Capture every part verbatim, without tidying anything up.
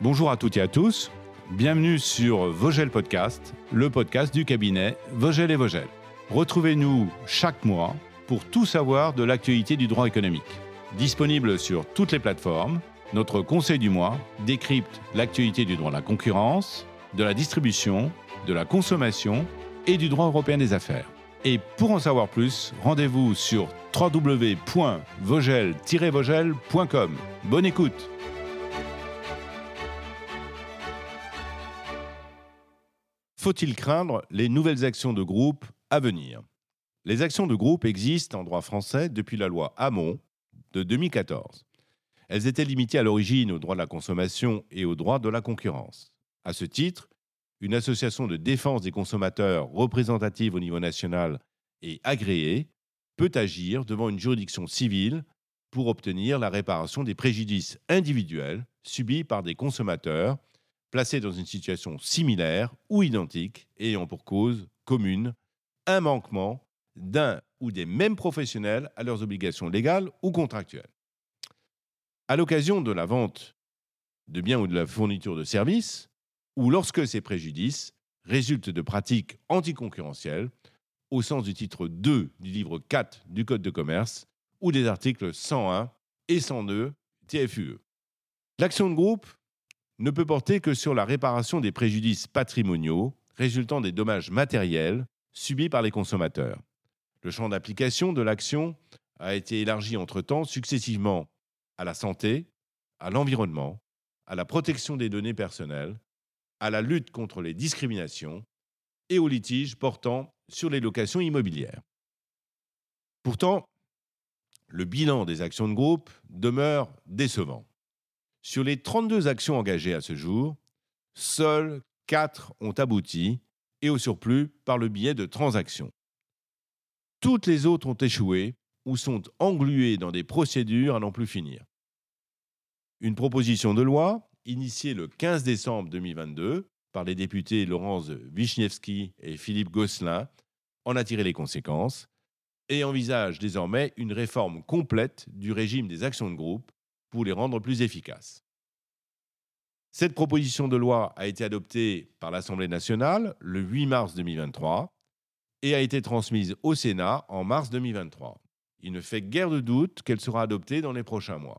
Bonjour à toutes et à tous, bienvenue sur Vogel Podcast, le podcast du cabinet Vogel et Vogel. Retrouvez-nous chaque mois pour tout savoir de l'actualité du droit économique. Disponible sur toutes les plateformes, notre conseil du mois décrypte l'actualité du droit de la concurrence, de la distribution, de la consommation et du droit européen des affaires. Et pour en savoir plus, rendez-vous sur w w w point vogel tiret vogel point com. Bonne écoute! Faut-il craindre les nouvelles actions de groupe à venir ? Les actions de groupe existent en droit français depuis la loi Hamon de deux mille quatorze. Elles étaient limitées à l'origine au droit de la consommation et au droit de la concurrence. À ce titre, une association de défense des consommateurs représentative au niveau national et agréée peut agir devant une juridiction civile pour obtenir la réparation des préjudices individuels subis par des consommateurs placés dans une situation similaire ou identique et ayant pour cause commune un manquement d'un ou des mêmes professionnels à leurs obligations légales ou contractuelles. À l'occasion de la vente de biens ou de la fourniture de services, ou lorsque ces préjudices résultent de pratiques anticoncurrentielles, au sens du titre deux du livre quatre du Code de commerce ou des articles cent un et cent deux T F U E. L'action de groupe ne peut porter que sur la réparation des préjudices patrimoniaux résultant des dommages matériels subis par les consommateurs. Le champ d'application de l'action a été élargi entre-temps successivement à la santé, à l'environnement, à la protection des données personnelles, à la lutte contre les discriminations et aux litiges portant sur les locations immobilières. Pourtant, le bilan des actions de groupe demeure décevant. Sur les trente-deux actions engagées à ce jour, seules quatre ont abouti et au surplus par le biais de transactions. Toutes les autres ont échoué ou sont engluées dans des procédures à n'en plus finir. Une proposition de loi, initiée le quinze décembre deux mille vingt-deux par les députés Laurence Vichnievsky et Philippe Gosselin, en a tiré les conséquences et envisage désormais une réforme complète du régime des actions de groupe pour les rendre plus efficaces. Cette proposition de loi a été adoptée par l'Assemblée nationale le huit mars deux mille vingt-trois et a été transmise au Sénat en mars deux mille vingt-trois. Il ne fait guère de doute qu'elle sera adoptée dans les prochains mois.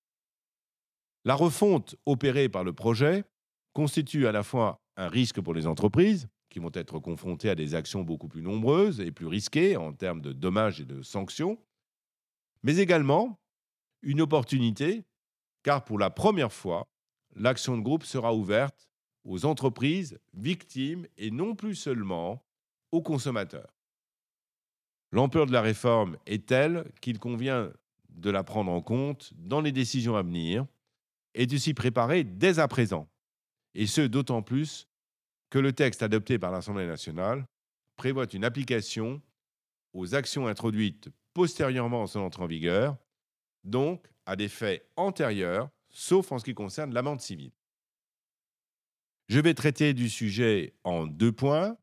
La refonte opérée par le projet constitue à la fois un risque pour les entreprises, qui vont être confrontées à des actions beaucoup plus nombreuses et plus risquées en termes de dommages et de sanctions, mais également une opportunité, car pour la première fois, l'action de groupe sera ouverte aux entreprises victimes et non plus seulement aux consommateurs. L'ampleur de la réforme est telle qu'il convient de la prendre en compte dans les décisions à venir et de s'y préparer dès à présent, et ce d'autant plus que le texte adopté par l'Assemblée nationale prévoit une application aux actions introduites postérieurement à son entrée en vigueur, donc à des faits antérieurs, sauf en ce qui concerne l'amende civile. Je vais traiter du sujet en deux points.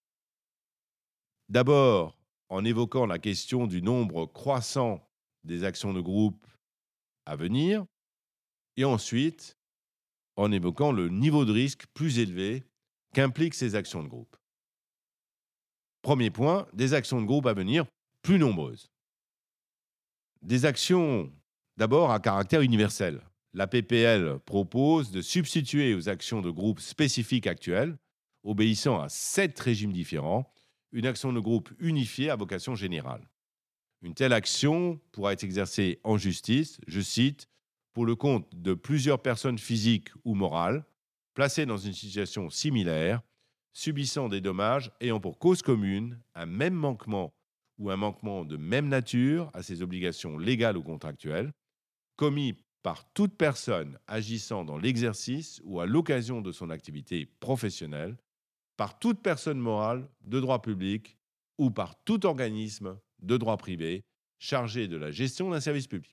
D'abord, en évoquant la question du nombre croissant des actions de groupe à venir, et ensuite, en évoquant le niveau de risque plus élevé qu'impliquent ces actions de groupe. Premier point, des actions de groupe à venir plus nombreuses. Des actions d'abord à caractère universel. La P P L propose de substituer aux actions de groupe spécifiques actuelles, obéissant à sept régimes différents, une action de groupe unifiée à vocation générale. Une telle action pourra être exercée en justice, je cite, pour le compte de plusieurs personnes physiques ou morales, placées dans une situation similaire, subissant des dommages ayant pour cause commune un même manquement ou un manquement de même nature à ses obligations légales ou contractuelles, commis par toute personne agissant dans l'exercice ou à l'occasion de son activité professionnelle, par toute personne morale de droit public ou par tout organisme de droit privé chargé de la gestion d'un service public.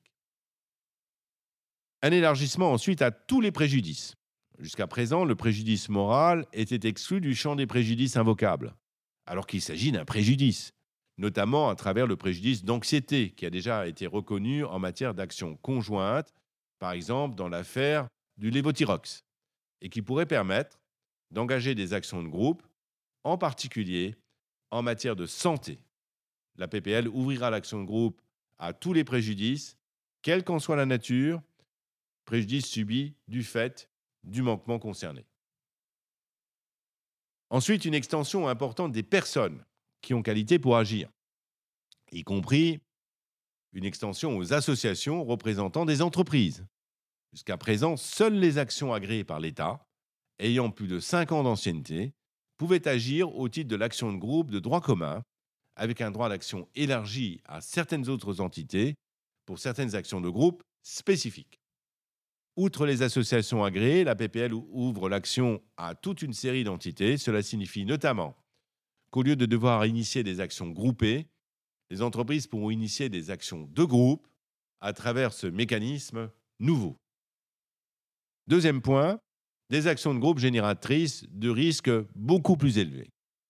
Un élargissement ensuite à tous les préjudices. Jusqu'à présent, le préjudice moral était exclu du champ des préjudices invocables, alors qu'il s'agit d'un préjudice, notamment à travers le préjudice d'anxiété qui a déjà été reconnu en matière d'action conjointe, par exemple dans l'affaire du Levothyrox. et qui pourrait permettre d'engager des actions de groupe, en particulier en matière de santé. La P P L ouvrira l'action de groupe à tous les préjudices, quelle qu'en soit la nature, préjudice subi du fait du manquement concerné. Ensuite, une extension importante des personnes qui ont qualité pour agir, y compris une extension aux associations représentant des entreprises. Jusqu'à présent, seules les actions agréées par l'État, ayant plus de cinq ans d'ancienneté, pouvaient agir au titre de l'action de groupe de droit commun, avec un droit d'action élargi à certaines autres entités pour certaines actions de groupe spécifiques. Outre les associations agréées, la P P L ouvre l'action à toute une série d'entités. Cela signifie notamment qu'au lieu de devoir initier des actions groupées, les entreprises pourront initier des actions de groupe à travers ce mécanisme nouveau. Deuxième point, des actions de groupe génératrices de risques beaucoup plus élevés.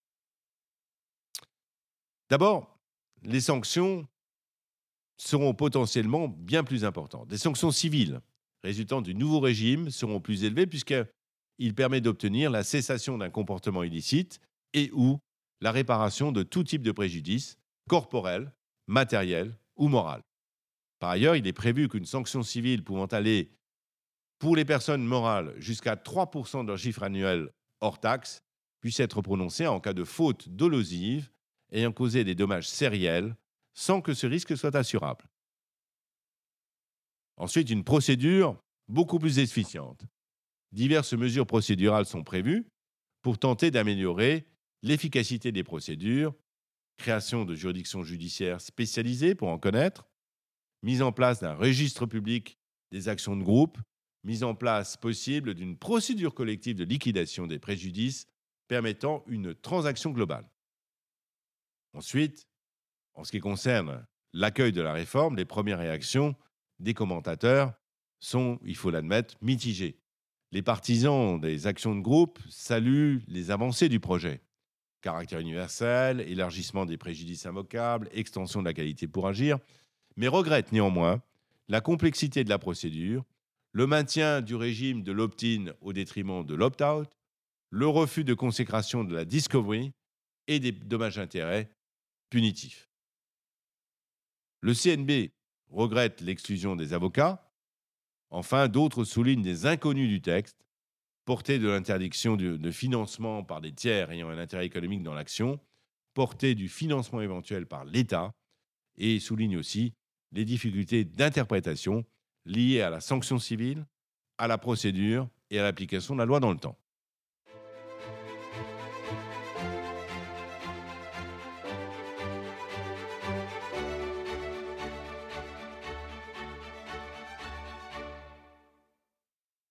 D'abord, les sanctions seront potentiellement bien plus importantes. Des sanctions civiles résultant du nouveau régime seront plus élevées puisqu'il permet d'obtenir la cessation d'un comportement illicite et ou la réparation de tout type de préjudice, corporel, matériel ou moral. Par ailleurs, il est prévu qu'une sanction civile pouvant aller pour les personnes morales jusqu'à trois pour cent de leur chiffre annuel hors taxe puisse être prononcée en cas de faute dolosive ayant causé des dommages sériels sans que ce risque soit assurable. Ensuite, une procédure beaucoup plus efficiente. Diverses mesures procédurales sont prévues pour tenter d'améliorer l'efficacité des procédures, création de juridictions judiciaires spécialisées pour en connaître, mise en place d'un registre public des actions de groupe, mise en place possible d'une procédure collective de liquidation des préjudices permettant une transaction globale. Ensuite, en ce qui concerne l'accueil de la réforme, les premières réactions des commentateurs sont, il faut l'admettre, mitigées. Les partisans des actions de groupe saluent les avancées du projet. Caractère universel, élargissement des préjudices invocables, extension de la qualité pour agir, mais regrettent néanmoins la complexité de la procédure, le maintien du régime de l'opt-in au détriment de l'opt-out, le refus de consécration de la discovery et des dommages-intérêts punitifs. Le C N B regrette l'exclusion des avocats. Enfin, d'autres soulignent des inconnus du texte, portée de l'interdiction de, de financement par des tiers ayant un intérêt économique dans l'action, portée du financement éventuel par l'État, et soulignent aussi les difficultés d'interprétation liées à la sanction civile, à la procédure et à l'application de la loi dans le temps.